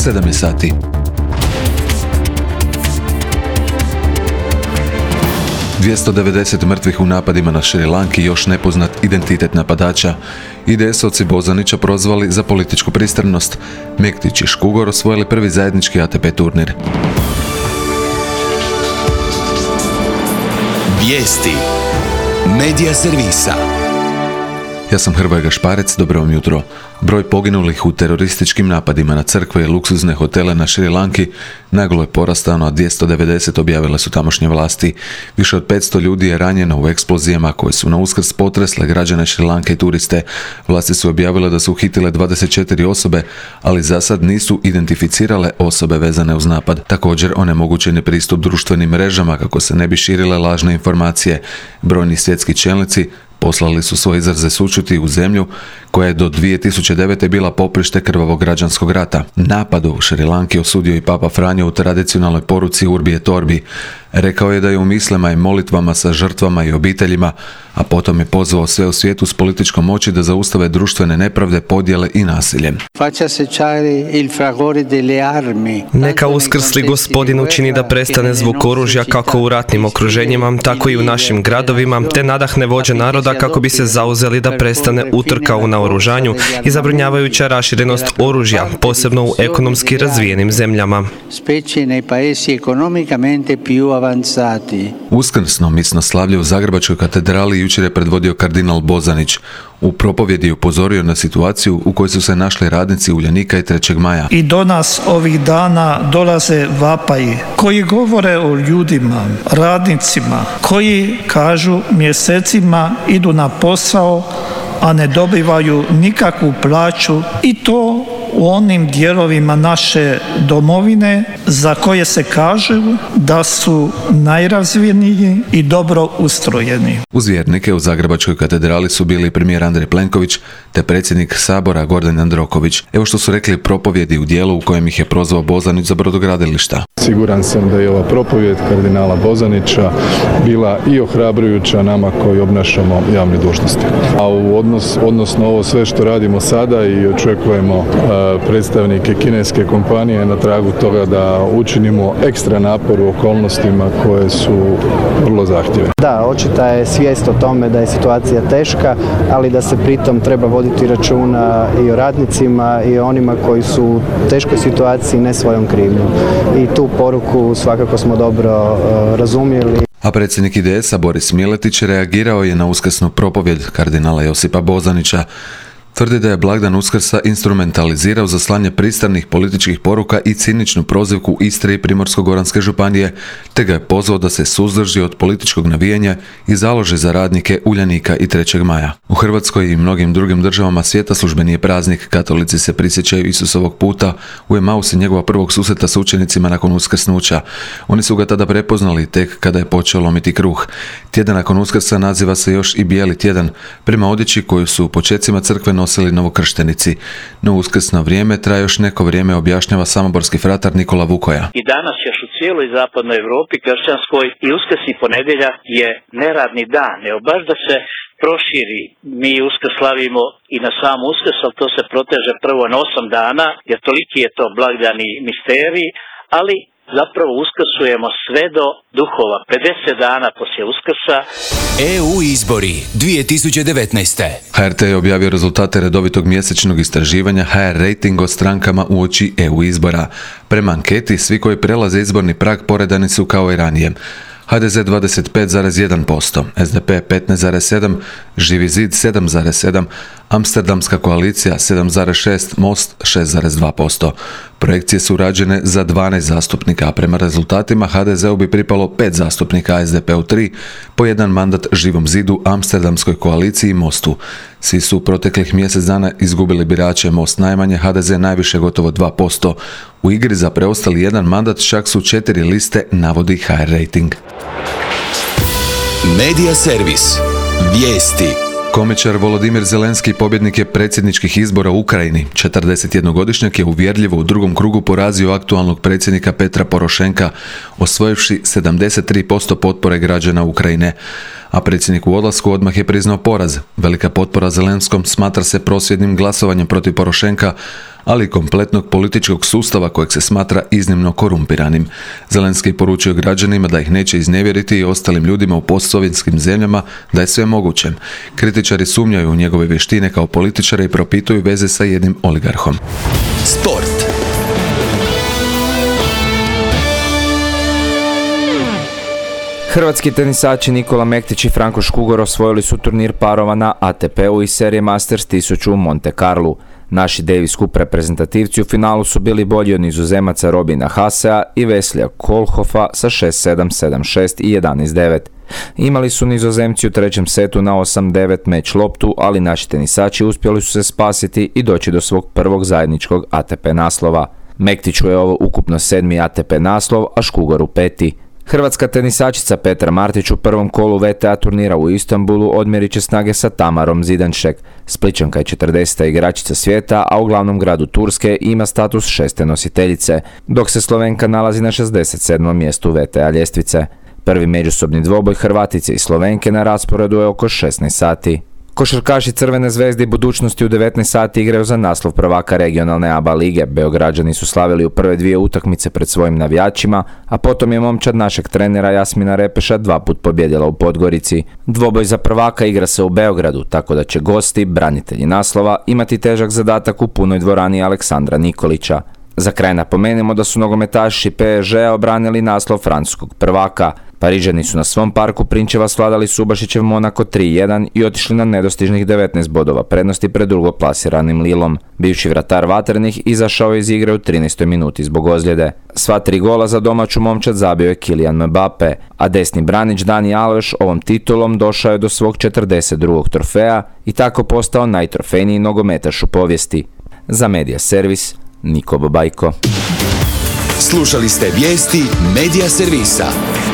7 je sati. ...290 mrtvih u napadima na Šri Lanki, još nepoznat identitet napadača. IDS-ovci Bozanića prozvali za političku pristranost. Mektić i Škugor osvojili prvi zajednički ATP turnir. Vijesti Medija servisa. Ja sam Hrvoje Gašparec, dobro vam jutro. Broj poginulih u terorističkim napadima na crkve i luksuzne hotele na Šri Lanki naglo je porastao na 290, objavile su tamošnje vlasti. Više od 500 ljudi je ranjeno u eksplozijama koje su na Uskrs potresle građane Šri Lanke i turiste. Vlasti su objavile da su uhitile 24 osobe, ali za sad nisu identificirale osobe vezane uz napad. Također, onemogućen je pristup društvenim mrežama kako se ne bi širile lažne informacije. Brojni svjetski čelnici poslali su svoje izraze sućuti u zemlju koja je do 2009. bila poprište krvavog građanskog rata. Napad u Šri Lanki osudio i Papa Franjo u tradicionalnoj poruci Urbi et Orbi. Rekao je da je u mislima i molitvama sa žrtvama i obiteljima, a potom je pozvao sve u svijetu s političkom moći da zaustave društvene nepravde, podjele i nasilje. Neka uskrsli Gospodin učini da prestane zvuk oružja kako u ratnim okruženjima, tako i u našim gradovima, te nadahne vođe naroda kako bi se zauzeli da prestane utrka u naoružanju i zabrinjavajuća raširenost oružja, posebno u ekonomski razvijenim zemljama. Uskrsno misnoslavlje u Zagrebačkoj katedrali jučer je predvodio kardinal Bozanić. U propovjedi je upozorio na situaciju u kojoj su se našli radnici Uljanika i 3. maja. I do nas ovih dana dolaze vapaji koji govore o ljudima, radnicima, koji kažu mjesecima idu na posao, a ne dobivaju nikakvu plaću, i to u onim dijelovima naše domovine za koje se kažu da su najrazvijeniji i dobro ustrojeni. Uz vjernike u Zagrebačkoj katedrali su bili premijer Andrej Plenković te predsjednik Sabora Gordan Jandroković. Evo što su rekli propovjedi u dijelu u kojem ih je prozvao Bozanić za brodogradilišta. Siguran sam da je ova propovjed kardinala Bozanića bila i ohrabrujuća nama koji obnašamo javne dužnosti. A u odnosno ovo sve što radimo sada i očekujemo predstavnike kineske kompanije na tragu toga da učinimo ekstra napor u okolnostima koje su vrlo zahtjevne. Da, očita je svijest o tome da je situacija teška, ali da se pritom treba voditi računa i o radnicima i o onima koji su u teškoj situaciji ne svojom krivnjom. I tu poruku svakako smo dobro razumjeli. A predsjednik IDS-a Boris Miletić reagirao je na uskrsnu propovjed kardinala Josipa Bozanića. Tvrdi da je blagdan Uskrsa instrumentalizirao za slanje pristranih političkih poruka i ciničnu prozivku Istre i Primorsko-goranske županije, te ga je pozvao da se suzdrži od političkog navijanja i založi za radnike Uljanika i 3. maja. U Hrvatskoj i mnogim drugim državama svijeta službeni je praznik. Katolici se prisjećaju Isusovog puta u Emausu, njegova prvog susreta s učenicima nakon uskrsnuća. Oni su ga tada prepoznali tek kada je počeo lomiti kruh. Tjedan nakon Uskrsa naziva se još i Bijeli tjedan, prema odjeći koju su u počecima crkve nosili novokrštenici. No uskrsno vrijeme traje još neko vrijeme, objašnjava samoborski fratar Nikola Vukoja. I danas još u cijeloj zapadnoj Europi kršćanskoj i uskrsni ponedjeljak je neradni dan. Evo baš da se proširi, mi Uskrs slavimo i na sam Uskrs, ali to se proteže prvo na 8 dana, jer toliki je to blagdan i misterij, ali zapravo uskrsujemo sve do duhova. 50 dana poslije Uskrsa. EU izbori 2019. HRT je objavio rezultate redovitog mjesečnog istraživanja HR rating o strankama uoči EU izbora. Prema anketi, svi koji prelaze izborni prag poredani su kao i ranije. HDZ 25,1%, SDP 15,7%, Živi zid 7,7%, Amsterdamska koalicija 7,6%, Most 6,2%. Projekcije su rađene za 12 zastupnika, a prema rezultatima HDZ-u bi pripalo 5 zastupnika, SDP-u 3, po jedan mandat Živom zidu, Amsterdamskoj koaliciji i Mostu. Svi su u proteklih mjesec dana izgubili birače, Most najmanje, HDZ najviše, gotovo 2%. U igri za preostali jedan mandat čak su 4 liste, navodi HR rating. Medija servis. Vijesti. Komičar Volodimir Zelenski pobjednik je predsjedničkih izbora u Ukrajini. 41-godišnjak je uvjerljivo u drugom krugu porazio aktualnog predsjednika Petra Porošenka, osvojivši 73% potpore građana Ukrajine. A predsjednik u odlasku odmah je priznao poraz. Velika potpora Zelenskom smatra se prosvjednim glasovanjem protiv Porošenka, ali i kompletnog političkog sustava kojeg se smatra iznimno korumpiranim. Zelenski je poručio građanima da ih neće iznevjeriti i ostalim ljudima u postsovjetskim zemljama da je sve moguće. Kritičari sumnjaju u njegove vještine kao političara i propituju veze sa jednim oligarhom. Sport. Hrvatski tenisači Nikola Mektić i Franko Škugor osvojili su turnir parova na ATP-u iz serije Masters 1000 u Monte Carlu. Naši Davis Cup reprezentativci u finalu su bili bolji od Nizozemaca Robina Haasea i Weslija Koolhoffa sa 6-7, 7-6 i 11-9. Imali su Nizozemci u trećem setu na 8-9 meč loptu, ali naši tenisači uspjeli su se spasiti i doći do svog prvog zajedničkog ATP naslova. Mektiću je ovo ukupno 7. ATP naslov, a Škugoru 5. Hrvatska tenisačica Petra Martić u prvom kolu WTA turnira u Istanbulu odmjerit će snage sa Tamarom Zidanšek. Splićanka je 40. igračica svijeta, a u glavnom gradu Turske ima status 6. nositeljice, dok se Slovenka nalazi na 67. mjestu WTA ljestvice. Prvi međusobni dvoboj Hrvatice i Slovenke na rasporedu je oko 16 sati. Košarkaši Crvene zvezde i Budućnosti u 19 sati igraju za naslov prvaka regionalne ABA lige. Beograđani su slavili u prve dvije utakmice pred svojim navijačima, a potom je momčad našeg trenera Jasmina Repeša 2 put pobjedila u Podgorici. Dvoboj za prvaka igra se u Beogradu, tako da će gosti, branitelji naslova, imati težak zadatak u punoj dvorani Aleksandra Nikolića. Za kraj napomenemo da su nogometaši PSG-a obranili naslov francuskog prvaka. Parižani su na svom parku Prinčeva svladali Subašićev Monako 3-1 i otišli na nedostižnih 19 bodova prednosti pred drugoplasiranim Lilom. Bivši vratar Vatrenih izašao iz igre u 13. minuti zbog ozljede. Sva 3 gola za domaću momčad zabio je Kylian Mbappe, a desni branić Dani Alves ovom titulom došao je do svog 42. trofeja i tako postao najtrofejniji nogometaš u povijesti. Za Medija Servis, Niko Babajko. Slušali ste vijesti Medija Servisa.